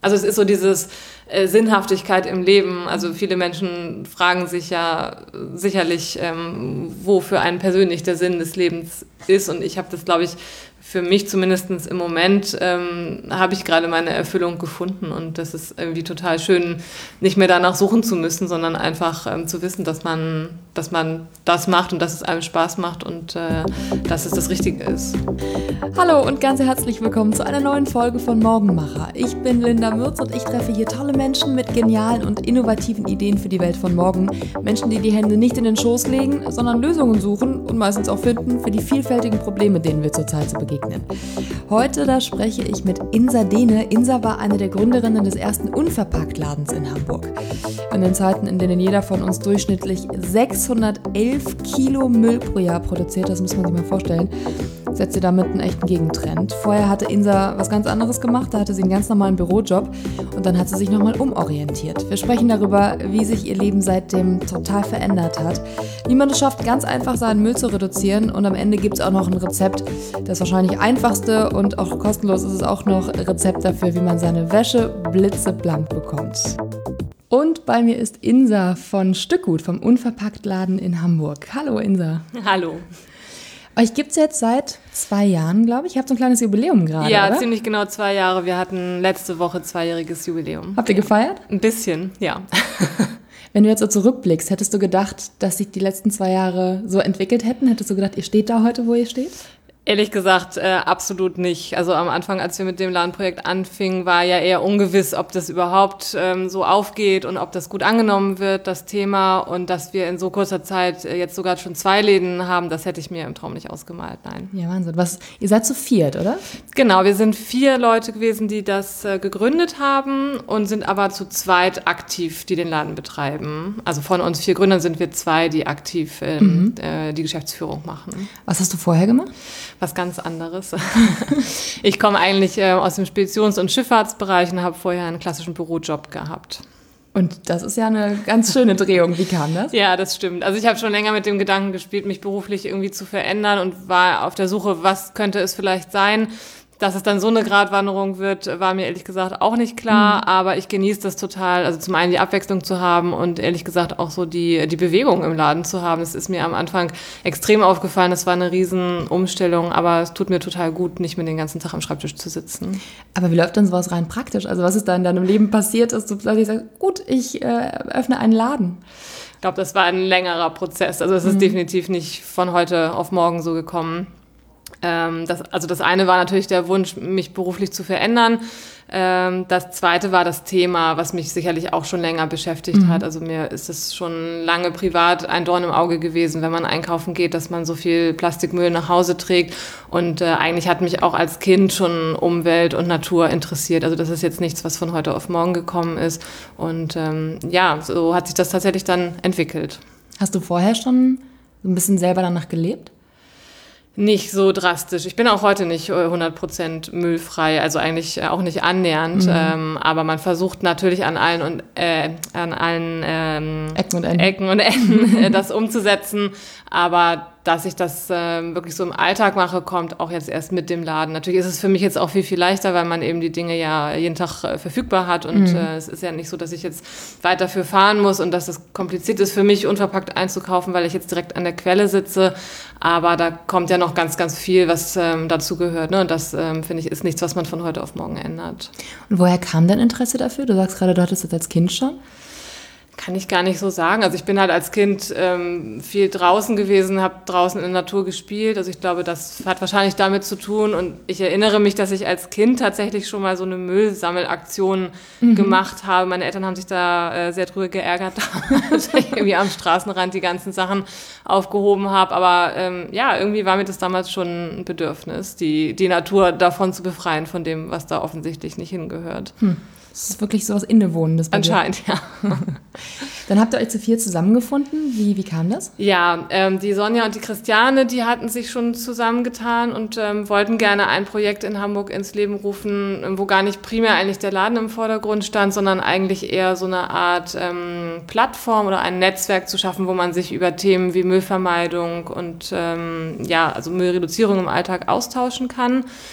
Also es ist so dieses Sinnhaftigkeit im Leben. Also viele Menschen fragen sich ja sicherlich, wo für einen persönlich der Sinn des Lebens ist. Und ich habe das, glaube ich, für mich zumindest im Moment habe ich gerade meine Erfüllung gefunden. Und das ist irgendwie total schön, nicht mehr danach suchen zu müssen, sondern einfach zu wissen, dass man das macht und dass es einem Spaß macht und dass es das Richtige ist. Hallo und ganz herzlich willkommen zu einer neuen Folge von Morgenmacher. Ich bin Linda Mürz und ich treffe hier tolle Menschen mit genialen und innovativen Ideen für die Welt von morgen. Menschen, die die Hände nicht in den Schoß legen, sondern Lösungen suchen und meistens auch finden für die vielfältigen Probleme, denen wir zurzeit so begegnen. Heute, da spreche ich mit Insa Dehne. Insa war eine der Gründerinnen des ersten Unverpackt-Ladens in Hamburg. In den Zeiten, in denen jeder von uns durchschnittlich 611 Kilo Müll pro Jahr produziert, das muss man sich mal vorstellen, setzt sie damit einen echten Gegentrend. Vorher hatte Insa was ganz anderes gemacht, da hatte sie einen ganz normalen Bürojob und dann hat sie sich nochmal umorientiert. Wir sprechen darüber, wie sich ihr Leben seitdem total verändert hat, wie man es schafft, ganz einfach seinen Müll zu reduzieren und am Ende gibt es auch noch ein Rezept, das wahrscheinlich einfachste und auch kostenlos ist es auch noch ein Rezept dafür, wie man seine Wäsche blitzeblank bekommt. Und bei mir ist Insa von Stückgut, vom Unverpackt-Laden in Hamburg. Hallo Insa. Hallo. Euch gibt es jetzt seit 2 Jahren, glaube ich. Ihr habt so ein kleines Jubiläum gerade, ja, oder? Ziemlich genau 2 Jahre. Wir hatten letzte Woche 2-jähriges Jubiläum. Habt ihr gefeiert? Ein bisschen, ja. Wenn du jetzt so zurückblickst, hättest du gedacht, dass sich die letzten 2 Jahre so entwickelt hätten? Hättest du gedacht, ihr steht da heute, wo ihr steht? Ehrlich gesagt, absolut nicht. Also am Anfang, als wir mit dem Ladenprojekt anfingen, war ja eher ungewiss, ob das überhaupt so aufgeht und ob das gut angenommen wird, das Thema. Und dass wir in so kurzer Zeit jetzt sogar schon 2 Läden haben, das hätte ich mir im Traum nicht ausgemalt, nein. Ja, Wahnsinn. Ihr seid zu 4, oder? Genau, wir sind 4 Leute gewesen, die das gegründet haben und sind aber zu zweit aktiv, die den Laden betreiben. Also von uns 4 Gründern sind wir 2, die aktiv die Geschäftsführung machen. Was hast du vorher gemacht? Was ganz anderes. Ich komme eigentlich aus dem Speditions- und Schifffahrtsbereich und habe vorher einen klassischen Bürojob gehabt. Und das ist ja eine ganz schöne Drehung. Wie kam das? Ja, das stimmt. Also ich habe schon länger mit dem Gedanken gespielt, mich beruflich irgendwie zu verändern und war auf der Suche, was könnte es vielleicht sein. Dass es dann so eine Gratwanderung wird, war mir ehrlich gesagt auch nicht klar, aber ich genieße das total, also zum einen die Abwechslung zu haben und ehrlich gesagt auch so die Bewegung im Laden zu haben. Das ist mir am Anfang extrem aufgefallen, das war eine riesen Umstellung, aber es tut mir total gut, nicht mehr den ganzen Tag am Schreibtisch zu sitzen. Aber wie läuft denn sowas rein praktisch? Also was ist da in deinem Leben passiert, dass du plötzlich sagst, gut, ich öffne einen Laden? Ich glaube, das war ein längerer Prozess, also es ist definitiv nicht von heute auf morgen so gekommen. Das eine war natürlich der Wunsch, mich beruflich zu verändern. Das zweite war das Thema, was mich sicherlich auch schon länger beschäftigt hat. Also mir ist es schon lange privat ein Dorn im Auge gewesen, wenn man einkaufen geht, dass man so viel Plastikmüll nach Hause trägt. Und eigentlich hat mich auch als Kind schon Umwelt und Natur interessiert. Also das ist jetzt nichts, was von heute auf morgen gekommen ist. Und so hat sich das tatsächlich dann entwickelt. Hast du vorher schon so ein bisschen selber danach gelebt? Nicht so drastisch. Ich bin auch heute nicht 100% müllfrei, also eigentlich auch nicht annähernd. Aber man versucht natürlich an allen Ecken und Enden das umzusetzen. Aber dass ich das wirklich so im Alltag mache, kommt auch jetzt erst mit dem Laden. Natürlich ist es für mich jetzt auch viel, viel leichter, weil man eben die Dinge ja jeden Tag verfügbar hat. Und es ist ja nicht so, dass ich jetzt weit dafür fahren muss und dass es kompliziert ist für mich, unverpackt einzukaufen, weil ich jetzt direkt an der Quelle sitze. Aber da kommt ja noch ganz, ganz viel, was dazu gehört. Ne? Und das, finde ich, ist nichts, was man von heute auf morgen ändert. Und woher kam dein Interesse dafür? Du sagst gerade, du hattest das als Kind schon. Kann ich gar nicht so sagen. Also ich bin halt als Kind viel draußen gewesen, habe draußen in der Natur gespielt. Also ich glaube, das hat wahrscheinlich damit zu tun. Und ich erinnere mich, dass ich als Kind tatsächlich schon mal so eine Müllsammelaktion gemacht habe. Meine Eltern haben sich da sehr drüber geärgert, dass ich irgendwie am Straßenrand die ganzen Sachen aufgehoben habe. Aber irgendwie war mir das damals schon ein Bedürfnis, die Natur davon zu befreien, von dem, was da offensichtlich nicht hingehört. Das ist wirklich so was Innewohnendes bei dir. Anscheinend, ja. Dann habt ihr euch zu 4 zusammengefunden. Wie kam das? Ja, die Sonja und die Christiane, die hatten sich schon zusammengetan und wollten gerne ein Projekt in Hamburg ins Leben rufen, wo gar nicht primär eigentlich der Laden im Vordergrund stand, sondern eigentlich eher so eine Art Plattform oder ein Netzwerk zu schaffen, wo man sich über Themen wie Müllvermeidung und also Müllreduzierung im Alltag austauschen kann.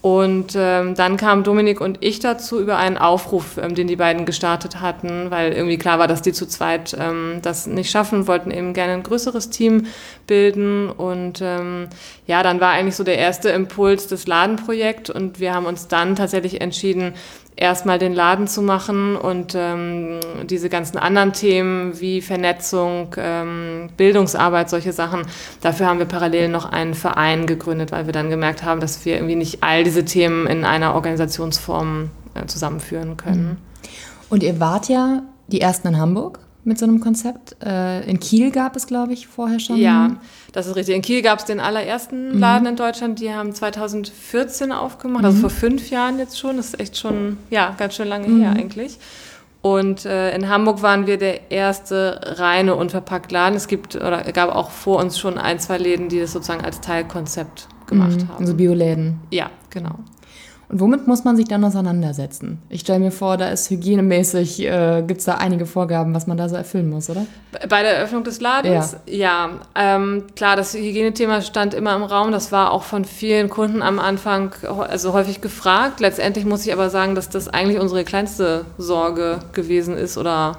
Und dann kamen Dominik und ich dazu über einen Aufruf, den die beiden gestartet hatten, weil irgendwie klar war, dass die zu zweit das nicht schaffen, wollten eben gerne ein größeres Team bilden. Und ja, dann war eigentlich so der erste Impuls das Ladenprojekt und wir haben uns dann tatsächlich entschieden, erstmal den Laden zu machen und diese ganzen anderen Themen wie Vernetzung, Bildungsarbeit, solche Sachen, dafür haben wir parallel noch einen Verein gegründet, weil wir dann gemerkt haben, dass wir irgendwie nicht all diese Themen in einer Organisationsform zusammenführen können. Und ihr wart ja die Ersten in Hamburg mit so einem Konzept. In Kiel gab es, glaube ich, vorher schon. Ja, das ist richtig. In Kiel gab es den allerersten Laden in Deutschland. Die haben 2014 aufgemacht, also vor 5 Jahren jetzt schon. Das ist echt schon, ja, ganz schön lange her eigentlich. Und in Hamburg waren wir der erste reine Unverpackt-Laden. Es gab auch vor uns schon 1, 2 Läden, die das sozusagen als Teilkonzept gemacht haben. Also Bioläden. Ja, genau. Und womit muss man sich dann auseinandersetzen? Ich stelle mir vor, da ist hygienemäßig, gibt es da einige Vorgaben, was man da so erfüllen muss, oder? Bei der Eröffnung des Ladens? Ja. Klar, das Hygienethema stand immer im Raum. Das war auch von vielen Kunden am Anfang also häufig gefragt. Letztendlich muss ich aber sagen, dass das eigentlich unsere kleinste Sorge gewesen ist oder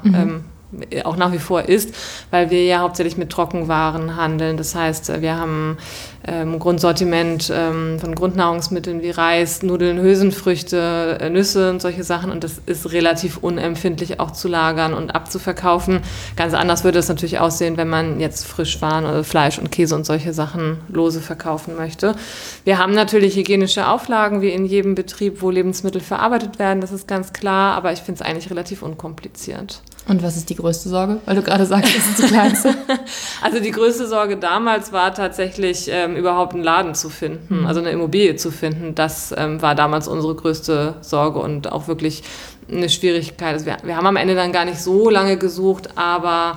auch nach wie vor ist, weil wir ja hauptsächlich mit Trockenwaren handeln. Das heißt, wir haben Grundsortiment von Grundnahrungsmitteln wie Reis, Nudeln, Hülsenfrüchte, Nüsse und solche Sachen. Und das ist relativ unempfindlich auch zu lagern und abzuverkaufen. Ganz anders würde es natürlich aussehen, wenn man jetzt Frischwaren oder Fleisch und Käse und solche Sachen lose verkaufen möchte. Wir haben natürlich hygienische Auflagen wie in jedem Betrieb, wo Lebensmittel verarbeitet werden. Das ist ganz klar, aber ich finde es eigentlich relativ unkompliziert. Und was ist die größte Sorge? Weil du gerade sagst, das ist die kleinste. Also die größte Sorge damals war tatsächlich, überhaupt einen Laden zu finden, also eine Immobilie zu finden. Das war damals unsere größte Sorge und auch wirklich eine Schwierigkeit. Also wir haben am Ende dann gar nicht so lange gesucht, aber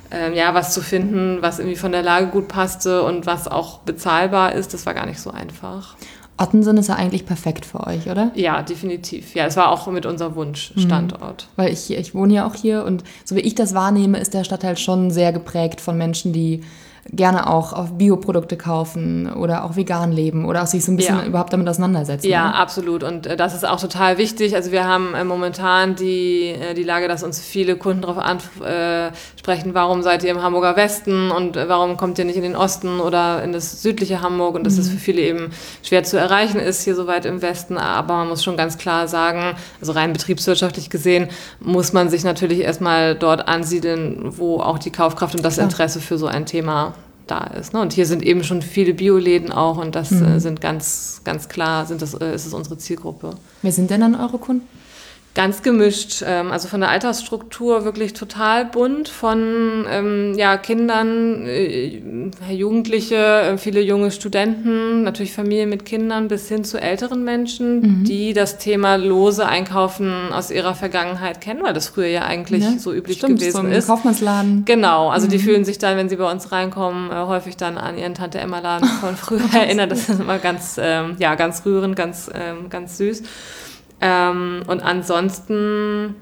was zu finden, was irgendwie von der Lage gut passte und was auch bezahlbar ist, das war gar nicht so einfach. Ottensen ist ja eigentlich perfekt für euch, oder? Ja, definitiv. Ja, es war auch mit unser Wunschstandort. Weil ich wohne ja auch hier und so wie ich das wahrnehme, ist der Stadtteil schon sehr geprägt von Menschen, die gerne auch auf Bioprodukte kaufen oder auch vegan leben oder auch sich so ein bisschen überhaupt damit auseinandersetzen. Ja, oder? Absolut. Und das ist auch total wichtig. Also wir haben momentan die Lage, dass uns viele Kunden darauf ansprechen, warum seid ihr im Hamburger Westen und warum kommt ihr nicht in den Osten oder in das südliche Hamburg? Und dass es für viele eben schwer zu erreichen ist, hier so weit im Westen. Aber man muss schon ganz klar sagen, also rein betriebswirtschaftlich gesehen, muss man sich natürlich erstmal dort ansiedeln, wo auch die Kaufkraft und das Interesse für so ein Thema da ist. Ne? Und hier sind eben schon viele Bioläden auch und das sind ganz klar, ist es unsere Zielgruppe. Wer sind denn dann eure Kunden? Ganz gemischt, also von der Altersstruktur wirklich total bunt, von Kindern, Jugendliche, viele junge Studenten, natürlich Familien mit Kindern bis hin zu älteren Menschen, die das Thema lose Einkaufen aus ihrer Vergangenheit kennen, weil das früher ja eigentlich so üblich gewesen ist. Kaufmannsladen. Genau, also die fühlen sich dann, wenn sie bei uns reinkommen, häufig dann an ihren Tante-Emma-Laden von früher erinnert. Das ist immer ganz rührend, ganz süß. Und ansonsten,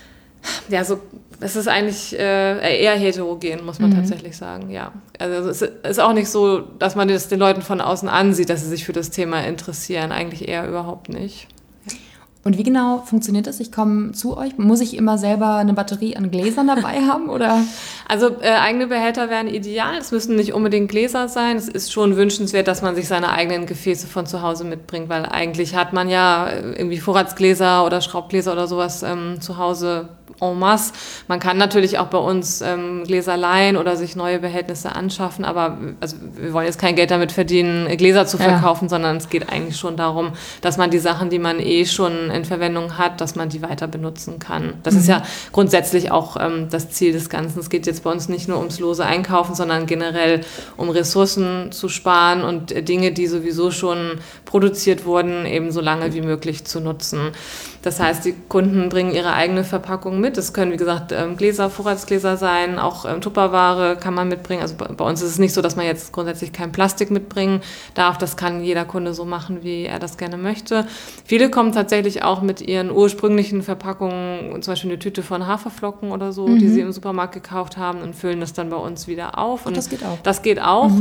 es ist eigentlich eher heterogen, muss man tatsächlich sagen, ja. Also es ist auch nicht so, dass man das den Leuten von außen ansieht, dass sie sich für das Thema interessieren, eigentlich eher überhaupt nicht. Und wie genau funktioniert das? Ich komme zu euch. Muss ich immer selber eine Batterie an Gläsern dabei haben? Oder? Also eigene Behälter wären ideal. Es müssen nicht unbedingt Gläser sein. Es ist schon wünschenswert, dass man sich seine eigenen Gefäße von zu Hause mitbringt, weil eigentlich hat man ja irgendwie Vorratsgläser oder Schraubgläser oder sowas zu Hause en masse. Man kann natürlich auch bei uns Gläser leihen oder sich neue Behältnisse anschaffen, aber also wir wollen jetzt kein Geld damit verdienen, Gläser zu verkaufen, sondern es geht eigentlich schon darum, dass man die Sachen, die man schon in Verwendung hat, dass man die weiter benutzen kann. Das ist ja grundsätzlich auch das Ziel des Ganzen. Es geht jetzt bei uns nicht nur ums lose Einkaufen, sondern generell um Ressourcen zu sparen und Dinge, die sowieso schon produziert wurden, eben so lange wie möglich zu nutzen. Das heißt, die Kunden bringen ihre eigene Verpackung mit. Das können, wie gesagt, Gläser, Vorratsgläser sein, auch Tupperware kann man mitbringen. Also bei uns ist es nicht so, dass man jetzt grundsätzlich kein Plastik mitbringen darf. Das kann jeder Kunde so machen, wie er das gerne möchte. Viele kommen tatsächlich auch mit ihren ursprünglichen Verpackungen, zum Beispiel eine Tüte von Haferflocken oder so, die sie im Supermarkt gekauft haben und füllen das dann bei uns wieder auf. Und das geht auch. Das geht auch.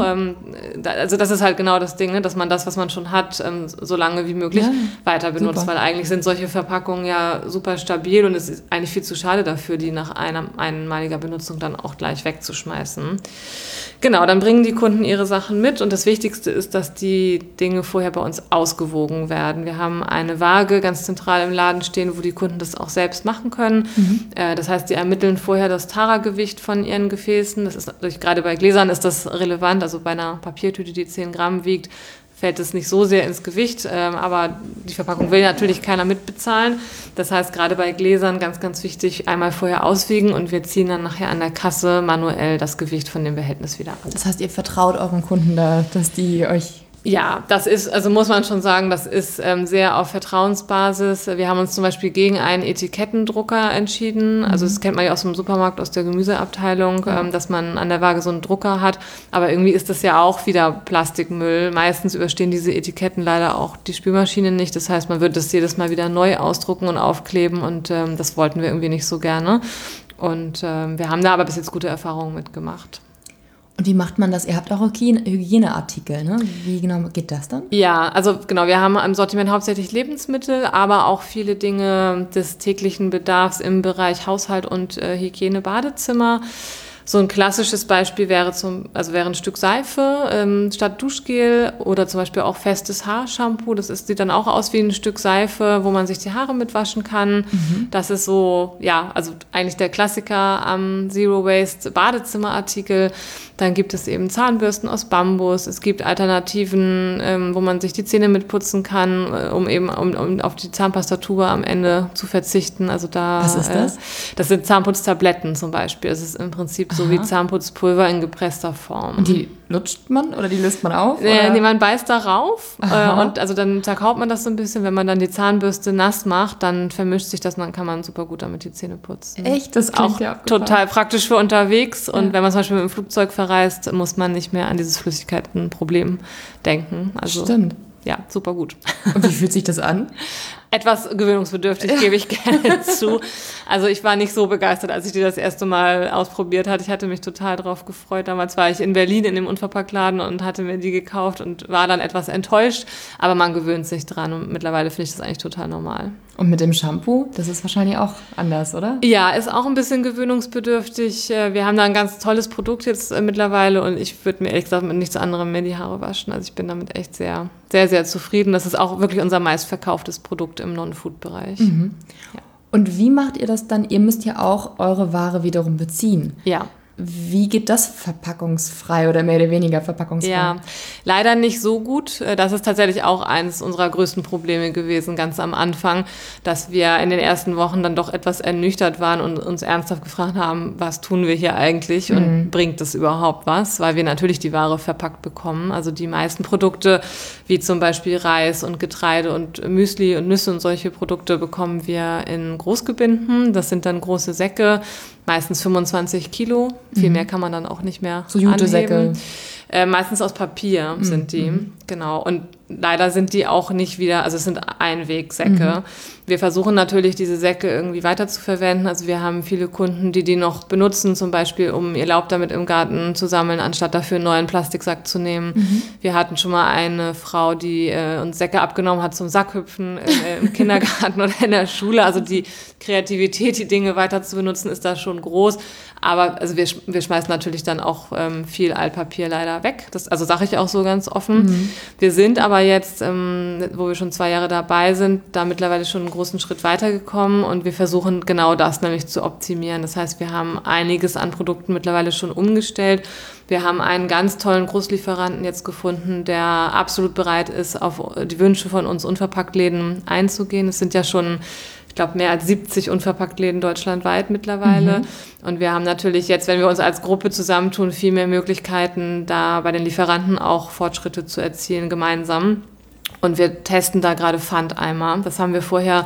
Also das ist halt genau das Ding, ne? Dass man das, was man schon hat, so lange wie möglich weiter benutzt, weil eigentlich sind solche Verpackungen ja super stabil und es ist eigentlich viel zu schade dafür, die nach einmaliger Benutzung dann auch gleich wegzuschmeißen. Genau, dann bringen die Kunden ihre Sachen mit und das Wichtigste ist, dass die Dinge vorher bei uns ausgewogen werden. Wir haben eine Waage ganz zentral im Laden stehen, wo die Kunden das auch selbst machen können. Das heißt, die ermitteln vorher das Tara-Gewicht von ihren Gefäßen. Das ist gerade bei Gläsern ist das relevant, also bei einer Papiertüte, die 10 Gramm wiegt, fällt es nicht so sehr ins Gewicht, aber die Verpackung will natürlich keiner mitbezahlen. Das heißt, gerade bei Gläsern ganz, ganz wichtig, einmal vorher auswiegen und wir ziehen dann nachher an der Kasse manuell das Gewicht von dem Behältnis wieder ab. Das heißt, ihr vertraut euren Kunden da, dass die euch... Ja, das ist, also muss man schon sagen, das ist sehr auf Vertrauensbasis. Wir haben uns zum Beispiel gegen einen Etikettendrucker entschieden. Also das kennt man ja aus dem Supermarkt, aus der Gemüseabteilung, dass man an der Waage so einen Drucker hat. Aber irgendwie ist das ja auch wieder Plastikmüll. Meistens überstehen diese Etiketten leider auch die Spülmaschine nicht. Das heißt, man wird das jedes Mal wieder neu ausdrucken und aufkleben und das wollten wir irgendwie nicht so gerne. Und wir haben da aber bis jetzt gute Erfahrungen mitgemacht. Und wie macht man das? Ihr habt auch Hygieneartikel, ne? Wie genau geht das dann? Ja, also genau, wir haben im Sortiment hauptsächlich Lebensmittel, aber auch viele Dinge des täglichen Bedarfs im Bereich Haushalt und Hygiene, Badezimmer. So ein klassisches Beispiel wäre wäre ein Stück Seife statt Duschgel oder zum Beispiel auch festes Haarshampoo. Sieht dann auch aus wie ein Stück Seife, wo man sich die Haare mitwaschen kann. Das ist so, ja, also eigentlich der Klassiker am Zero Waste Badezimmerartikel. Dann gibt es eben Zahnbürsten aus Bambus. Es gibt Alternativen, wo man sich die Zähne mitputzen kann, um auf die Zahnpastatube am Ende zu verzichten. Also da. Was ist das? Das sind Zahnputztabletten zum Beispiel. Es ist im Prinzip so wie Zahnputzpulver in gepresster Form. Und die lutscht man oder die löst man auf? Nee, man beißt darauf und also dann zerkaut man das so ein bisschen. Wenn man dann die Zahnbürste nass macht, dann vermischt sich das und dann kann man super gut damit die Zähne putzen. Echt? Das klingt auch ja abgefahren. Total praktisch für unterwegs. Und wenn man zum Beispiel mit dem Flugzeug verreist, muss man nicht mehr an dieses Flüssigkeitenproblem denken. Also, stimmt. Ja, super gut. Und wie fühlt sich das an? Etwas gewöhnungsbedürftig, gebe ich gerne zu. Also ich war nicht so begeistert, als ich die das erste Mal ausprobiert hatte. Ich hatte mich total drauf gefreut. Damals war ich in Berlin in dem Unverpacktladen und hatte mir die gekauft und war dann etwas enttäuscht. Aber man gewöhnt sich dran und mittlerweile finde ich das eigentlich total normal. Und mit dem Shampoo, das ist wahrscheinlich auch anders, oder? Ja, ist auch ein bisschen gewöhnungsbedürftig. Wir haben da ein ganz tolles Produkt jetzt mittlerweile und ich würde mir ehrlich gesagt mit nichts anderem mehr die Haare waschen. Also ich bin damit echt sehr, sehr, sehr zufrieden. Das ist auch wirklich unser meistverkauftes Produkt im Non-Food-Bereich. Ja. Und wie macht ihr das dann? Ihr müsst ja auch eure Ware wiederum beziehen. Ja. Wie geht das verpackungsfrei oder mehr oder weniger verpackungsfrei? Ja, leider nicht so gut. Das ist tatsächlich auch eines unserer größten Probleme gewesen, ganz am Anfang, dass wir in den ersten Wochen dann doch etwas ernüchtert waren und uns ernsthaft gefragt haben, was tun wir hier eigentlich und bringt das überhaupt was? Weil wir natürlich die Ware verpackt bekommen. Also die meisten Produkte, wie zum Beispiel Reis und Getreide und Müsli und Nüsse und solche Produkte bekommen wir in Großgebinden. Das sind dann große Säcke, meistens 25 Kilo. Viel mehr kann man dann auch nicht mehr so Jutesäcke. Meistens aus Papier sind die, genau. Und leider sind die auch nicht wieder, also es sind Einwegsäcke. Wir versuchen natürlich, diese Säcke irgendwie weiter zu verwenden. Also wir haben viele Kunden, die noch benutzen, zum Beispiel, um ihr Laub damit im Garten zu sammeln, anstatt dafür einen neuen Plastiksack zu nehmen. Wir hatten schon mal eine Frau, die uns Säcke abgenommen hat zum Sackhüpfen im Kindergarten oder in der Schule. Also die Kreativität, die Dinge weiter zu benutzen, ist da schon groß. Aber also wir schmeißen natürlich dann auch viel Altpapier leider weg. Das also sage ich auch so ganz offen. Wir sind aber jetzt, wo wir schon 2 Jahre dabei sind, da mittlerweile schon einen großen Schritt weitergekommen und wir versuchen genau das nämlich zu optimieren. Das heißt, wir haben einiges an Produkten mittlerweile schon umgestellt. Wir haben einen ganz tollen Großlieferanten jetzt gefunden, der absolut bereit ist, auf die Wünsche von uns Unverpacktläden einzugehen. Es sind ja schon, ich glaube, mehr als 70 Unverpacktläden deutschlandweit mittlerweile. Und wir haben natürlich jetzt, wenn wir uns als Gruppe zusammentun, viel mehr Möglichkeiten, da bei den Lieferanten auch Fortschritte zu erzielen gemeinsam. Und wir testen da gerade Pfandeimer. Das haben wir vorher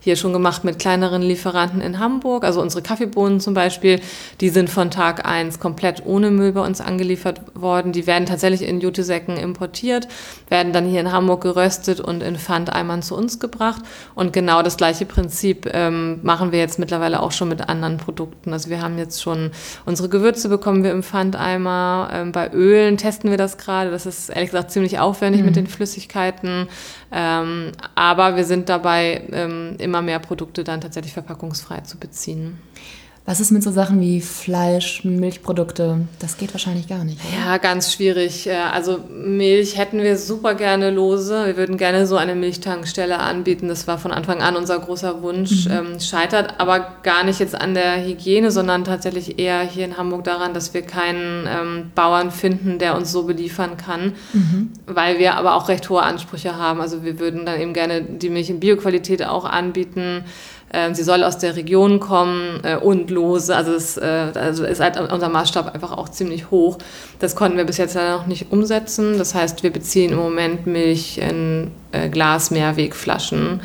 hier schon gemacht mit kleineren Lieferanten in Hamburg. Also unsere Kaffeebohnen zum Beispiel, die sind von Tag 1 komplett ohne Müll bei uns angeliefert worden. Die werden tatsächlich in Jutesäcken importiert, werden dann hier in Hamburg geröstet und in Pfandeimern zu uns gebracht. Und genau das gleiche Prinzip machen wir jetzt mittlerweile auch schon mit anderen Produkten. Also wir haben jetzt schon unsere Gewürze bekommen wir im Pfandeimer. Bei Ölen testen wir das gerade. Das ist ehrlich gesagt ziemlich aufwendig mit den Flüssigkeiten. Aber wir sind dabei, immer mehr Produkte dann tatsächlich verpackungsfrei zu beziehen. Was ist mit so Sachen wie Fleisch, Milchprodukte? Das geht wahrscheinlich gar nicht, oder? Ja, ganz schwierig. Also Milch hätten wir super gerne lose. Wir würden gerne so eine Milchtankstelle anbieten. Das war von Anfang an unser großer Wunsch. Scheitert aber gar nicht jetzt an der Hygiene, sondern tatsächlich eher hier in Hamburg daran, dass wir keinen Bauern finden, der uns so beliefern kann. Weil wir aber auch recht hohe Ansprüche haben. Also wir würden dann eben gerne die Milch in Bioqualität auch anbieten. Sie soll aus der Region kommen und lose. Also ist halt unser Maßstab einfach auch ziemlich hoch. Das konnten wir bis jetzt leider noch nicht umsetzen. Das heißt, wir beziehen im Moment Milch in Glas-Mehrwegflaschen.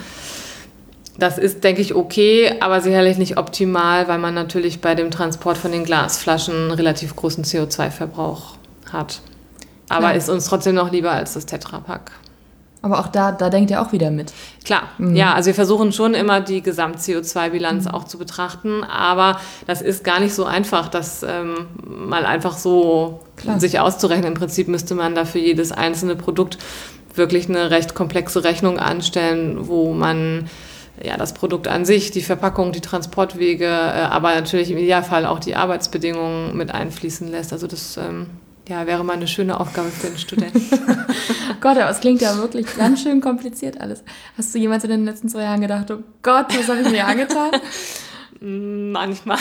Das ist, denke ich, okay, aber sicherlich nicht optimal, weil man natürlich bei dem Transport von den Glasflaschen einen relativ großen CO2-Verbrauch hat. Aber ist uns trotzdem noch lieber als das Tetra-Pack. Aber auch da denkt ihr auch wieder mit. Klar, ja, also wir versuchen schon immer die Gesamt-CO2-Bilanz auch zu betrachten, aber das ist gar nicht so einfach, das mal einfach so sich auszurechnen. Im Prinzip müsste man da für jedes einzelne Produkt wirklich eine recht komplexe Rechnung anstellen, wo man das Produkt an sich, die Verpackung, die Transportwege, aber natürlich im Idealfall auch die Arbeitsbedingungen mit einfließen lässt. Also das wäre mal eine schöne Aufgabe für den Studenten. Gott, aber es klingt ja wirklich ganz schön kompliziert alles. Hast du jemals in den letzten 2 Jahren gedacht, oh Gott, was habe ich mir angetan? Manchmal.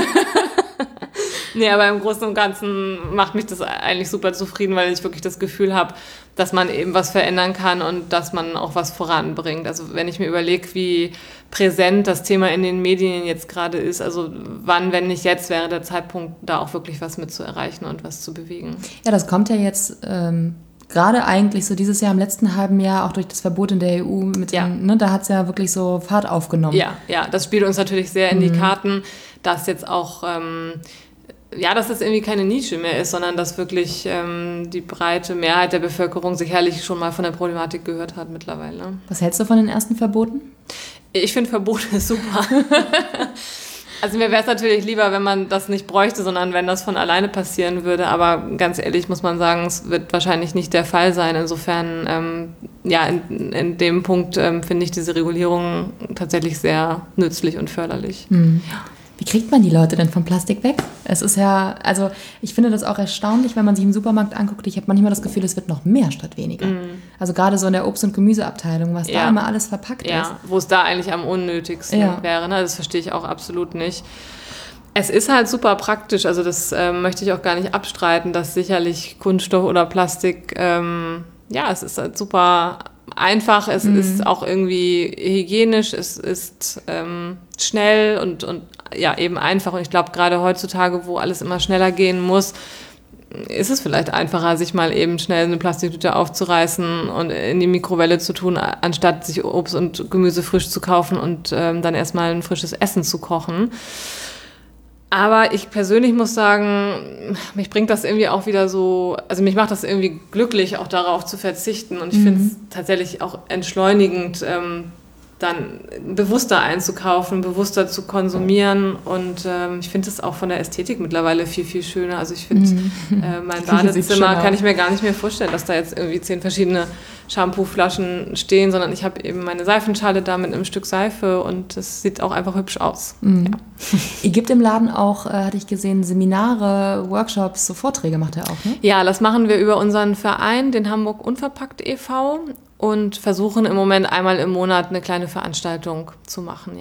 Nee, aber im Großen und Ganzen macht mich das eigentlich super zufrieden, weil ich wirklich das Gefühl habe, dass man eben was verändern kann und dass man auch was voranbringt. Also wenn ich mir überlege, wie präsent das Thema in den Medien jetzt gerade ist, also wann, wenn nicht jetzt, wäre der Zeitpunkt, da auch wirklich was mit zu erreichen und was zu bewegen. Ja, das kommt ja jetzt gerade eigentlich so dieses Jahr im letzten halben Jahr auch durch das Verbot in der EU da hat es ja wirklich so Fahrt aufgenommen. Ja, das spielt uns natürlich sehr in die Karten, dass jetzt auch dass das irgendwie keine Nische mehr ist, sondern dass wirklich die breite Mehrheit der Bevölkerung sicherlich schon mal von der Problematik gehört hat mittlerweile. Was hältst du von den ersten Verboten? Ich finde Verbote super. Also mir wäre es natürlich lieber, wenn man das nicht bräuchte, sondern wenn das von alleine passieren würde. Aber ganz ehrlich muss man sagen, es wird wahrscheinlich nicht der Fall sein. Insofern, in dem Punkt finde ich diese Regulierung tatsächlich sehr nützlich und förderlich. Ja. Wie kriegt man die Leute denn vom Plastik weg? Es ist ja, also ich finde das auch erstaunlich, wenn man sich im Supermarkt anguckt. Ich habe manchmal das Gefühl, es wird noch mehr statt weniger. Also gerade so in der Obst- und Gemüseabteilung, was da immer alles verpackt ist. Ja, wo es da eigentlich am unnötigsten wäre. Ne? Das verstehe ich auch absolut nicht. Es ist halt super praktisch, also das möchte ich auch gar nicht abstreiten, dass sicherlich Kunststoff oder Plastik, es ist halt super einfach, es ist auch irgendwie hygienisch, es ist schnell und eben einfach. Und ich glaube, gerade heutzutage, wo alles immer schneller gehen muss, ist es vielleicht einfacher, sich mal eben schnell eine Plastiktüte aufzureißen und in die Mikrowelle zu tun, anstatt sich Obst und Gemüse frisch zu kaufen und dann erstmal ein frisches Essen zu kochen. Aber ich persönlich muss sagen, mich bringt das irgendwie auch wieder so, also mich macht das irgendwie glücklich, auch darauf zu verzichten. Und ich finde es tatsächlich auch entschleunigend, dann bewusster einzukaufen, bewusster zu konsumieren. Und ich finde es auch von der Ästhetik mittlerweile viel, viel schöner. Also ich finde, mein Badezimmer kann ich mir gar nicht mehr vorstellen, dass da jetzt irgendwie 10 verschiedene Shampoo-Flaschen stehen, sondern ich habe eben meine Seifenschale da mit einem Stück Seife und das sieht auch einfach hübsch aus. Ja. Ihr gibt im Laden auch, hatte ich gesehen, Seminare, Workshops, so Vorträge macht ihr auch, ne? Ja, das machen wir über unseren Verein, den Hamburg Unverpackt e.V. und versuchen im Moment einmal im Monat eine kleine Veranstaltung zu machen, ja.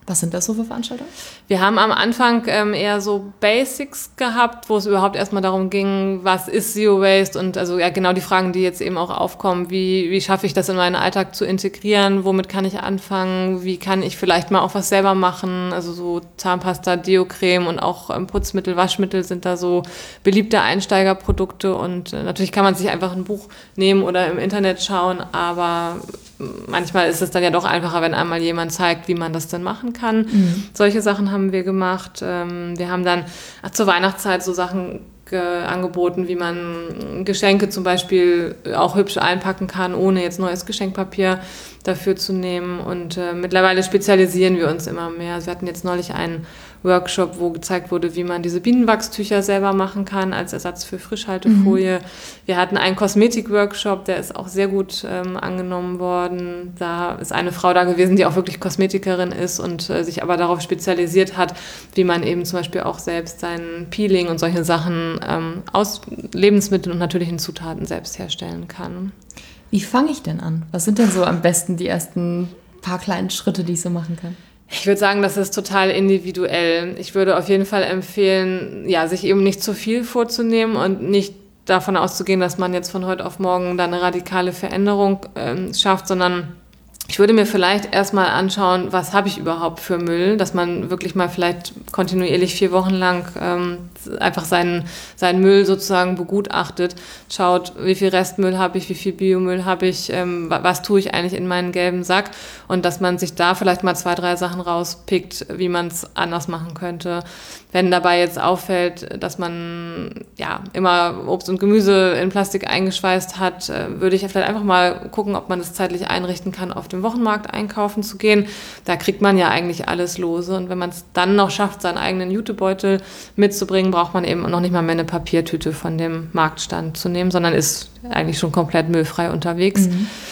Was sind das so für Veranstaltungen? Wir haben am Anfang eher so Basics gehabt, wo es überhaupt erstmal darum ging, was ist Zero Waste und also ja genau die Fragen, die jetzt eben auch aufkommen, wie schaffe ich das in meinen Alltag zu integrieren, womit kann ich anfangen, wie kann ich vielleicht mal auch was selber machen, also so Zahnpasta, Deo-Creme und auch Putzmittel, Waschmittel sind da so beliebte Einsteigerprodukte und natürlich kann man sich einfach ein Buch nehmen oder im Internet schauen, aber manchmal ist es dann ja doch einfacher, wenn einmal jemand zeigt, wie man das dann machen kann. Solche Sachen haben wir gemacht. Wir haben dann zur Weihnachtszeit so Sachen angeboten, wie man Geschenke zum Beispiel auch hübsch einpacken kann, ohne jetzt neues Geschenkpapier dafür zu nehmen. Und mittlerweile spezialisieren wir uns immer mehr. Also wir hatten jetzt neulich einen Workshop, wo gezeigt wurde, wie man diese Bienenwachstücher selber machen kann als Ersatz für Frischhaltefolie. Wir hatten einen Kosmetik-Workshop, der ist auch sehr gut angenommen worden. Da ist eine Frau da gewesen, die auch wirklich Kosmetikerin ist und sich aber darauf spezialisiert hat, wie man eben zum Beispiel auch selbst sein Peeling und solche Sachen aus Lebensmitteln und natürlichen Zutaten selbst herstellen kann. Wie fange ich denn an? Was sind denn so am besten die ersten paar kleinen Schritte, die ich so machen kann? Ich würde sagen, das ist total individuell. Ich würde auf jeden Fall empfehlen, ja, sich eben nicht zu viel vorzunehmen und nicht davon auszugehen, dass man jetzt von heute auf morgen da eine radikale Veränderung schafft, sondern ich würde mir vielleicht erstmal anschauen, was habe ich überhaupt für Müll, dass man wirklich mal vielleicht kontinuierlich 4 Wochen lang einfach seinen Müll sozusagen begutachtet, schaut, wie viel Restmüll habe ich, wie viel Biomüll habe ich, was tue ich eigentlich in meinen gelben Sack und dass man sich da vielleicht mal 2, 3 Sachen rauspickt, wie man es anders machen könnte. Wenn dabei jetzt auffällt, dass man ja immer Obst und Gemüse in Plastik eingeschweißt hat, würde ich vielleicht einfach mal gucken, ob man das zeitlich einrichten kann, auf dem Wochenmarkt einkaufen zu gehen. Da kriegt man ja eigentlich alles lose. Und wenn man es dann noch schafft, seinen eigenen Jutebeutel mitzubringen, braucht man eben noch nicht mal mehr eine Papiertüte von dem Marktstand zu nehmen, sondern ist eigentlich schon komplett müllfrei unterwegs.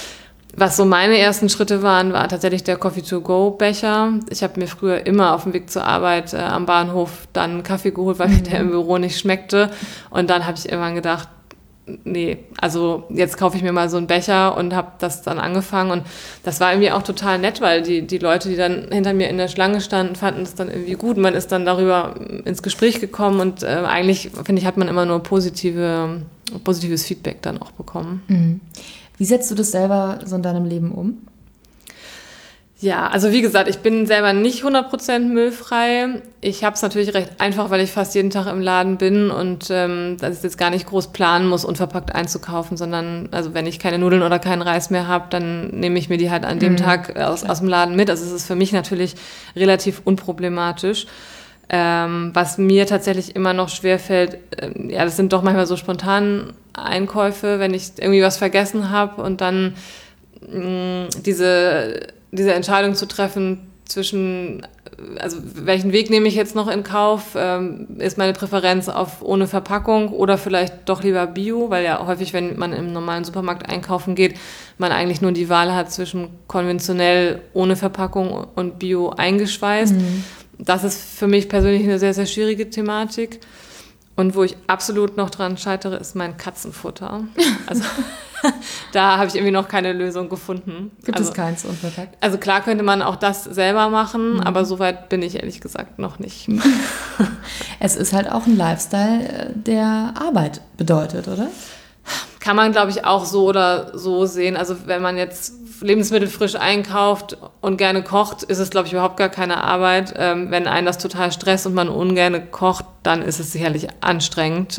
Was so meine ersten Schritte waren, war tatsächlich der Coffee-to-go-Becher. Ich habe mir früher immer auf dem Weg zur Arbeit am Bahnhof dann einen Kaffee geholt, weil mir der im Büro nicht schmeckte. Und dann habe ich irgendwann gedacht, nee, also jetzt kaufe ich mir mal so einen Becher und habe das dann angefangen. Und das war irgendwie auch total nett, weil die Leute, die dann hinter mir in der Schlange standen, fanden es dann irgendwie gut. Man ist dann darüber ins Gespräch gekommen und eigentlich, finde ich, hat man immer nur positives Feedback dann auch bekommen. Wie setzt du das selber so in deinem Leben um? Ja, also wie gesagt, ich bin selber nicht 100% müllfrei. Ich habe es natürlich recht einfach, weil ich fast jeden Tag im Laden bin und dass ich jetzt gar nicht groß planen muss, unverpackt einzukaufen, sondern also wenn ich keine Nudeln oder keinen Reis mehr habe, dann nehme ich mir die halt an dem Tag aus dem Laden mit. Also es ist für mich natürlich relativ unproblematisch. Was mir tatsächlich immer noch schwerfällt, ja, das sind doch manchmal so spontan Einkäufe, wenn ich irgendwie was vergessen habe und dann diese Entscheidung zu treffen zwischen, also welchen Weg nehme ich jetzt noch in Kauf, ist meine Präferenz auf ohne Verpackung oder vielleicht doch lieber Bio, weil ja häufig, wenn man im normalen Supermarkt einkaufen geht, man eigentlich nur die Wahl hat zwischen konventionell ohne Verpackung und Bio eingeschweißt. Das ist für mich persönlich eine sehr, sehr schwierige Thematik. Und wo ich absolut noch dran scheitere, ist mein Katzenfutter. Also da habe ich irgendwie noch keine Lösung gefunden. Gibt es keins unverpackt? Also klar könnte man auch das selber machen, aber so weit bin ich ehrlich gesagt noch nicht. Es ist halt auch ein Lifestyle, der Arbeit bedeutet, oder? Kann man, glaube ich, auch so oder so sehen. Also wenn man jetzt Lebensmittel frisch einkauft und gerne kocht, ist es, glaube ich, überhaupt gar keine Arbeit. Wenn einen das total stresst und man ungerne kocht, dann ist es sicherlich anstrengend.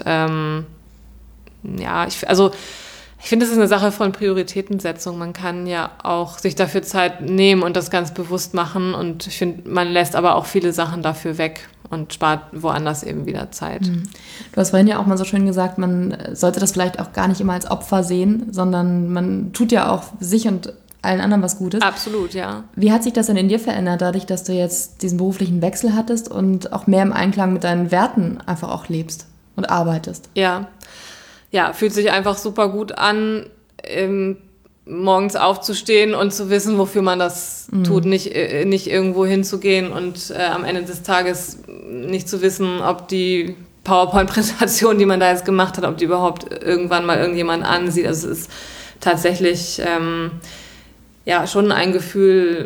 Ich finde, es ist eine Sache von Prioritätensetzung. Man kann ja auch sich dafür Zeit nehmen und das ganz bewusst machen. Und ich finde, man lässt aber auch viele Sachen dafür weg und spart woanders eben wieder Zeit. Du hast vorhin ja auch mal so schön gesagt, man sollte das vielleicht auch gar nicht immer als Opfer sehen, sondern man tut ja auch sich und allen anderen was Gutes. Absolut, ja. Wie hat sich das denn in dir verändert, dadurch, dass du jetzt diesen beruflichen Wechsel hattest und auch mehr im Einklang mit deinen Werten einfach auch lebst und arbeitest? Ja, fühlt sich einfach super gut an, morgens aufzustehen und zu wissen, wofür man das tut, nicht irgendwo hinzugehen und am Ende des Tages nicht zu wissen, ob die PowerPoint-Präsentation, die man da jetzt gemacht hat, ob die überhaupt irgendwann mal irgendjemand ansieht. Also es ist tatsächlich schon ein Gefühl,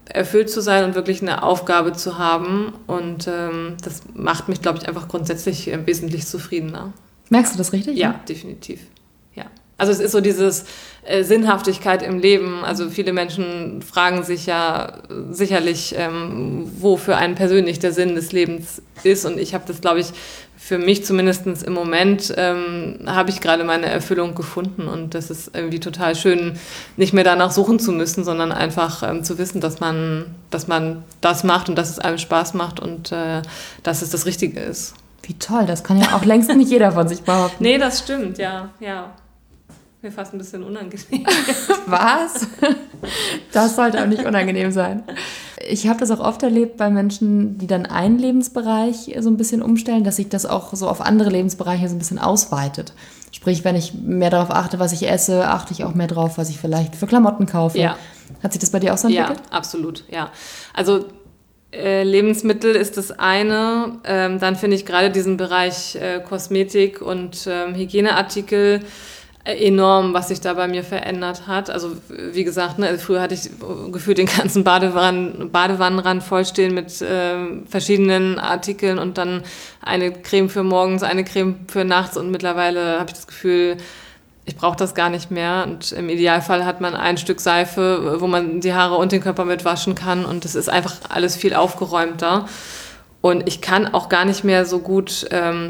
erfüllt zu sein und wirklich eine Aufgabe zu haben. Und das macht mich, glaube ich, einfach grundsätzlich wesentlich zufriedener. Merkst du das richtig? Ja, definitiv. Ja. Also es ist so dieses Sinnhaftigkeit im Leben. Also viele Menschen fragen sich ja sicherlich, wo für einen persönlich der Sinn des Lebens ist. Und ich habe das, glaube ich, für mich zumindest im Moment habe ich gerade meine Erfüllung gefunden. Und das ist irgendwie total schön, nicht mehr danach suchen zu müssen, sondern einfach zu wissen, dass man das macht und dass es einem Spaß macht und dass es das Richtige ist. Wie toll, das kann ja auch längst nicht jeder von sich behaupten. Nee, das stimmt, ja. Mir fast ein bisschen unangenehm. Was? Das sollte auch nicht unangenehm sein. Ich habe das auch oft erlebt bei Menschen, die dann einen Lebensbereich so ein bisschen umstellen, dass sich das auch so auf andere Lebensbereiche so ein bisschen ausweitet. Sprich, wenn ich mehr darauf achte, was ich esse, achte ich auch mehr drauf, was ich vielleicht für Klamotten kaufe. Ja. Hat sich das bei dir auch so entwickelt? Ja, absolut, ja. Also Lebensmittel ist das eine. Dann finde ich gerade diesen Bereich Kosmetik und Hygieneartikel enorm, was sich da bei mir verändert hat. Also wie gesagt, früher hatte ich gefühlt den ganzen Badewannenrand vollstehen mit verschiedenen Artikeln und dann eine Creme für morgens, eine Creme für nachts und mittlerweile habe ich das Gefühl, ich brauche das gar nicht mehr und im Idealfall hat man ein Stück Seife, wo man die Haare und den Körper mit waschen kann und es ist einfach alles viel aufgeräumter und ich kann auch gar nicht mehr so gut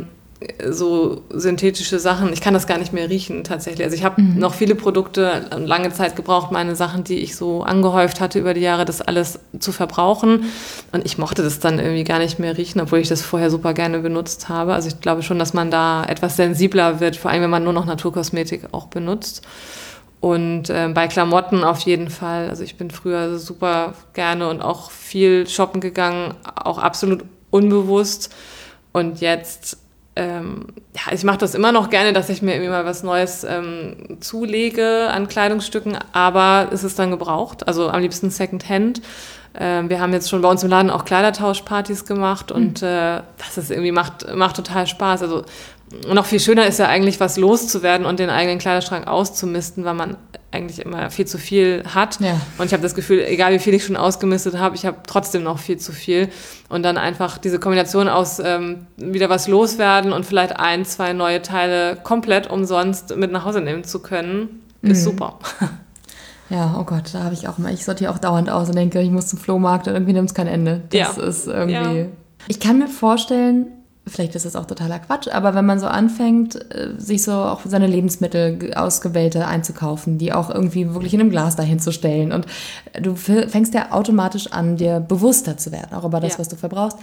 so synthetische Sachen, ich kann das gar nicht mehr riechen tatsächlich. Also ich habe noch viele Produkte, lange Zeit gebraucht, meine Sachen, die ich so angehäuft hatte über die Jahre, das alles zu verbrauchen. Und ich mochte das dann irgendwie gar nicht mehr riechen, obwohl ich das vorher super gerne benutzt habe. Also ich glaube schon, dass man da etwas sensibler wird, vor allem wenn man nur noch Naturkosmetik auch benutzt. Und bei Klamotten auf jeden Fall. Also ich bin früher super gerne und auch viel shoppen gegangen, auch absolut unbewusst. Und jetzt ich mache das immer noch gerne, dass ich mir irgendwie mal was Neues zulege an Kleidungsstücken, aber es ist dann gebraucht, also am liebsten Secondhand. Wir haben jetzt schon bei uns im Laden auch Kleidertauschpartys gemacht und das ist irgendwie macht total Spaß. Also noch viel schöner ist ja eigentlich, was loszuwerden und den eigenen Kleiderschrank auszumisten, weil man eigentlich immer viel zu viel hat. Ja. Und ich habe das Gefühl, egal wie viel ich schon ausgemistet habe, ich habe trotzdem noch viel zu viel. Und dann einfach diese Kombination aus wieder was loswerden und vielleicht 1, 2 neue Teile komplett umsonst mit nach Hause nehmen zu können, ist super. Ja, oh Gott, da habe ich auch immer, ich sortiere auch dauernd aus und denke, ich muss zum Flohmarkt und irgendwie nimmt es kein Ende. Das ist irgendwie... Ja. Ich kann mir vorstellen, vielleicht ist das auch totaler Quatsch, aber wenn man so anfängt, sich so auch seine Lebensmittel ausgewählte einzukaufen, die auch irgendwie wirklich in einem Glas dahin zu stellen und du fängst ja automatisch an, dir bewusster zu werden, auch über das, was du verbrauchst.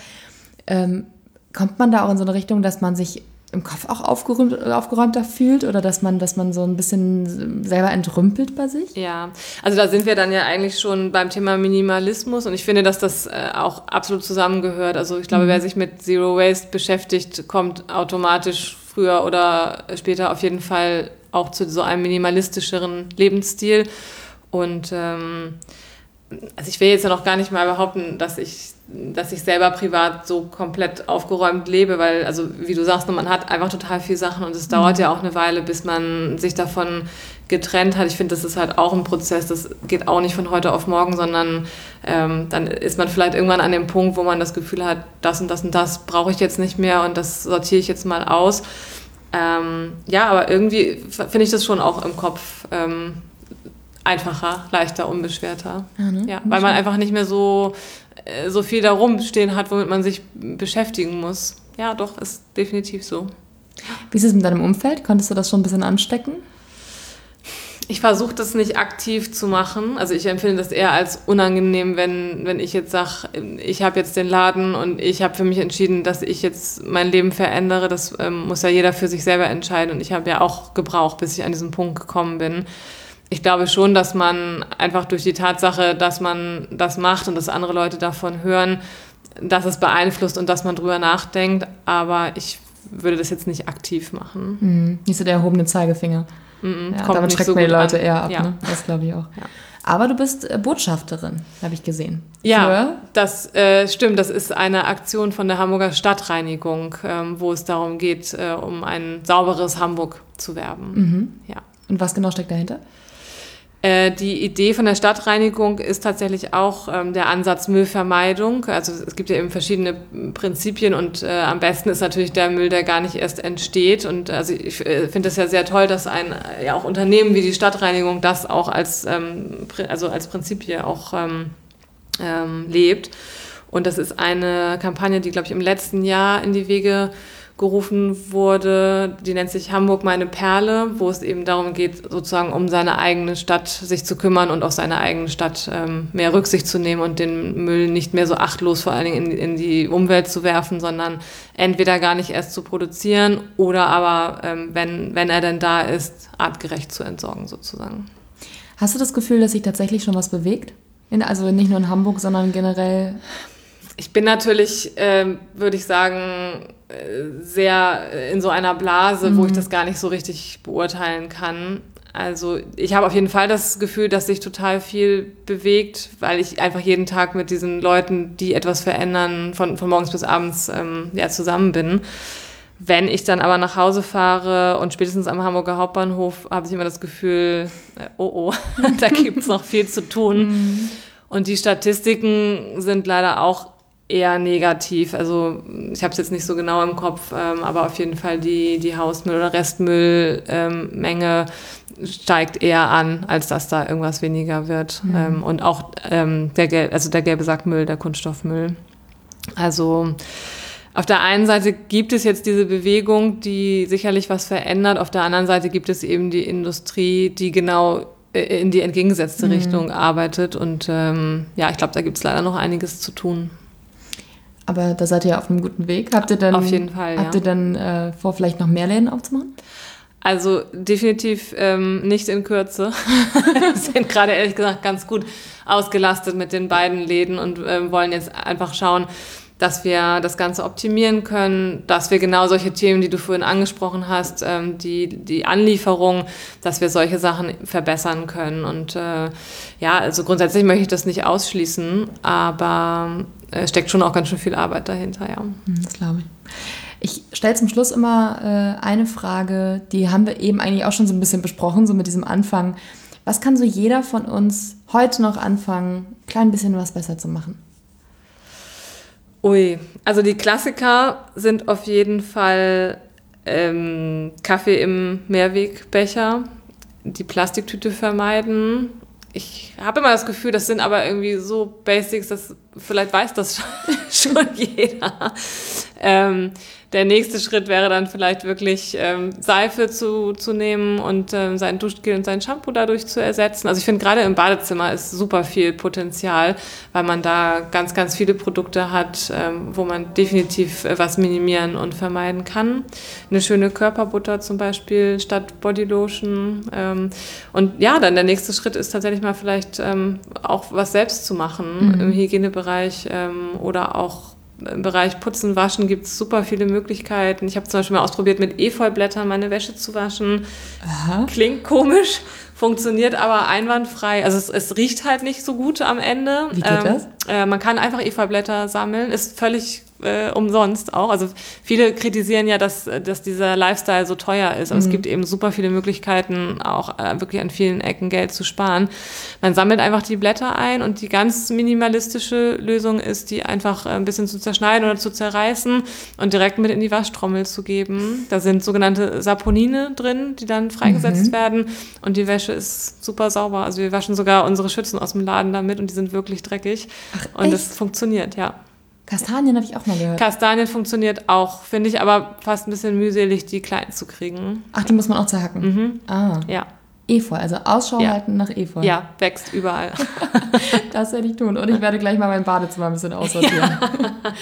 Kommt man da auch in so eine Richtung, dass man sich im Kopf auch aufgeräumter fühlt oder dass man so ein bisschen selber entrümpelt bei sich? Ja, also da sind wir dann ja eigentlich schon beim Thema Minimalismus und ich finde, dass das auch absolut zusammengehört. Also ich glaube, wer sich mit Zero Waste beschäftigt, kommt automatisch früher oder später auf jeden Fall auch zu so einem minimalistischeren Lebensstil. Und also ich will jetzt ja noch gar nicht mal behaupten, dass ich selber privat so komplett aufgeräumt lebe, weil, also wie du sagst, man hat einfach total viele Sachen und es dauert ja auch eine Weile, bis man sich davon getrennt hat. Ich finde, das ist halt auch ein Prozess, das geht auch nicht von heute auf morgen, sondern dann ist man vielleicht irgendwann an dem Punkt, wo man das Gefühl hat, das und das und das brauche ich jetzt nicht mehr und das sortiere ich jetzt mal aus. Ja, aber irgendwie finde ich das schon auch im Kopf einfacher, leichter, unbeschwerter. Ja, ne? Ja, weil man einfach nicht mehr so viel da rumstehen hat, womit man sich beschäftigen muss. Ja, doch, ist definitiv so. Wie ist es mit deinem Umfeld? Konntest du das schon ein bisschen anstecken? Ich versuche das nicht aktiv zu machen. Also ich empfinde das eher als unangenehm, wenn ich jetzt sage, ich habe jetzt den Laden und ich habe für mich entschieden, dass ich jetzt mein Leben verändere. Das muss ja jeder für sich selber entscheiden. Und ich habe ja auch gebraucht, bis ich an diesen Punkt gekommen bin. Ich glaube schon, dass man einfach durch die Tatsache, dass man das macht und dass andere Leute davon hören, dass es beeinflusst und dass man drüber nachdenkt. Aber ich würde das jetzt nicht aktiv machen. Nicht so der erhobene Zeigefinger. Ja, damit schreckt so man die Leute eher ab. Ja. Ne? Das glaube ich auch. Ja. Aber du bist Botschafterin, habe ich gesehen. Ja, das stimmt. Das ist eine Aktion von der Hamburger Stadtreinigung, wo es darum geht, um ein sauberes Hamburg zu werben. Ja. Und was genau steckt dahinter? Die Idee von der Stadtreinigung ist tatsächlich auch der Ansatz Müllvermeidung. Also es gibt ja eben verschiedene Prinzipien und am besten ist natürlich der Müll, der gar nicht erst entsteht. Und also ich finde es ja sehr toll, dass ja auch Unternehmen wie die Stadtreinigung das auch als Prinzipie auch lebt. Und das ist eine Kampagne, die, glaube ich, im letzten Jahr in die Wege gerufen wurde, die nennt sich Hamburg meine Perle, wo es eben darum geht, sozusagen um seine eigene Stadt sich zu kümmern und auf seine eigene Stadt mehr Rücksicht zu nehmen und den Müll nicht mehr so achtlos vor allen Dingen in die Umwelt zu werfen, sondern entweder gar nicht erst zu produzieren oder aber, wenn er denn da ist, artgerecht zu entsorgen sozusagen. Hast du das Gefühl, dass sich tatsächlich schon was bewegt? Also nicht nur in Hamburg, sondern generell? Ich bin natürlich, würde ich sagen, sehr in so einer Blase, wo ich das gar nicht so richtig beurteilen kann. Also ich habe auf jeden Fall das Gefühl, dass sich total viel bewegt, weil ich einfach jeden Tag mit diesen Leuten, die etwas verändern, von morgens bis abends zusammen bin. Wenn ich dann aber nach Hause fahre und spätestens am Hamburger Hauptbahnhof habe ich immer das Gefühl, da gibt es noch viel zu tun. Und die Statistiken sind leider auch eher negativ. Also ich habe es jetzt nicht so genau im Kopf, aber auf jeden Fall die Hausmüll- oder Restmüllmenge steigt eher an, als dass da irgendwas weniger wird. Und auch der gelbe Sackmüll, der Kunststoffmüll. Also auf der einen Seite gibt es jetzt diese Bewegung, die sicherlich was verändert. Auf der anderen Seite gibt es eben die Industrie, die genau in die entgegengesetzte Richtung arbeitet. Und ich glaube, da gibt es leider noch einiges zu tun. Aber da seid ihr ja auf einem guten Weg. Habt ihr denn, auf jeden Fall, habt ihr dann vor, vielleicht noch mehr Läden aufzumachen? Also definitiv nicht in Kürze. Wir sind gerade ehrlich gesagt ganz gut ausgelastet mit den beiden Läden und wollen jetzt einfach schauen, dass wir das Ganze optimieren können, dass wir genau solche Themen, die du vorhin angesprochen hast, die Anlieferung, dass wir solche Sachen verbessern können. Und also grundsätzlich möchte ich das nicht ausschließen, aber steckt schon auch ganz schön viel Arbeit dahinter, ja. Das glaube ich. Ich stelle zum Schluss immer eine Frage, die haben wir eben eigentlich auch schon so ein bisschen besprochen, so mit diesem Anfang. Was kann so jeder von uns heute noch anfangen, ein klein bisschen was besser zu machen? Also die Klassiker sind auf jeden Fall Kaffee im Mehrwegbecher, die Plastiktüte vermeiden. Ich habe immer das Gefühl, das sind aber irgendwie so Basics, dass vielleicht weiß das schon jeder. Der nächste Schritt wäre dann vielleicht wirklich Seife zu nehmen und sein Duschgel und sein Shampoo dadurch zu ersetzen. Also ich finde, gerade im Badezimmer ist super viel Potenzial, weil man da ganz, ganz viele Produkte hat, wo man definitiv was minimieren und vermeiden kann. Eine schöne Körperbutter zum Beispiel statt Bodylotion. Und ja, dann der nächste Schritt ist tatsächlich mal vielleicht auch was selbst zu machen im Hygienebereich oder auch im Bereich Putzen, Waschen gibt es super viele Möglichkeiten. Ich habe zum Beispiel mal ausprobiert, mit Efeublättern meine Wäsche zu waschen. Aha. Klingt komisch, funktioniert aber einwandfrei. Also es riecht halt nicht so gut am Ende. Wie geht das? Man kann einfach Efeublätter sammeln, ist völlig umsonst auch. Also viele kritisieren ja, dass dieser Lifestyle so teuer ist. Aber es gibt eben super viele Möglichkeiten, auch wirklich an vielen Ecken Geld zu sparen. Man sammelt einfach die Blätter ein und die ganz minimalistische Lösung ist, die einfach ein bisschen zu zerschneiden oder zu zerreißen und direkt mit in die Waschtrommel zu geben. Da sind sogenannte Saponine drin, die dann freigesetzt werden und die Wäsche ist super sauber. Also wir waschen sogar unsere Schützen aus dem Laden damit und die sind wirklich dreckig. Ach, und das funktioniert, ja. Kastanien habe ich auch mal gehört. Kastanien funktioniert auch, finde ich aber fast ein bisschen mühselig, die klein zu kriegen. Ach, die muss man auch zerhacken? Ja. Efeu, also Ausschau halten nach Efeu. Ja, wächst überall. Das werde ich tun und ich werde gleich mal mein Badezimmer ein bisschen aussortieren. Ja.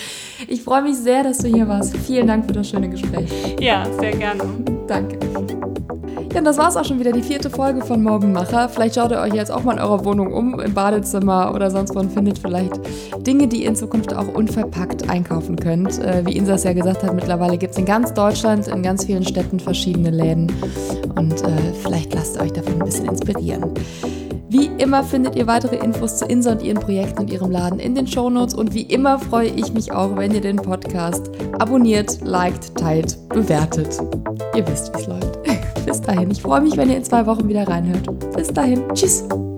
Ich freue mich sehr, dass du hier warst. Vielen Dank für das schöne Gespräch. Ja, sehr gerne. Danke. Ja, und das war's auch schon wieder, die 4. Folge von Morgenmacher. Vielleicht schaut ihr euch jetzt auch mal in eurer Wohnung um, im Badezimmer oder sonst wo und findet vielleicht Dinge, die ihr in Zukunft auch unverpackt einkaufen könnt. Wie Insa es ja gesagt hat, mittlerweile gibt es in ganz Deutschland, in ganz vielen Städten verschiedene Läden. Und vielleicht lasst ihr euch davon ein bisschen inspirieren. Wie immer findet ihr weitere Infos zu Insa und ihren Projekten und ihrem Laden in den Shownotes. Und wie immer freue ich mich auch, wenn ihr den Podcast abonniert, liked, teilt, bewertet. Ihr wisst, wie es läuft. Bis dahin. Ich freue mich, wenn ihr in 2 Wochen wieder reinhört. Bis dahin. Tschüss.